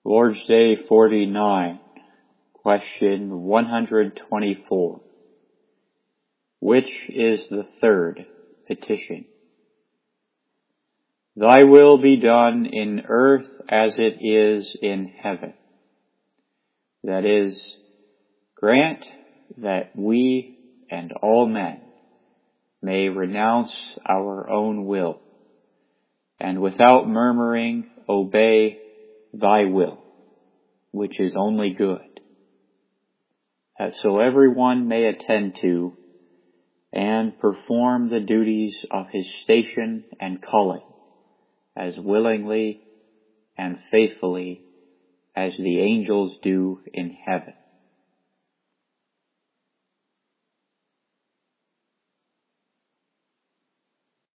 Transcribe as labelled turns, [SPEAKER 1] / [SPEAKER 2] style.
[SPEAKER 1] Lord's Day 49, question 124. Which is the third petition? Thy will be done in earth as it is in heaven. That is, grant that we and all men may renounce our own will, and without murmuring obey thy will, which is only good, that so everyone may attend to and perform the duties of his station and calling as willingly and faithfully as the angels do in heaven.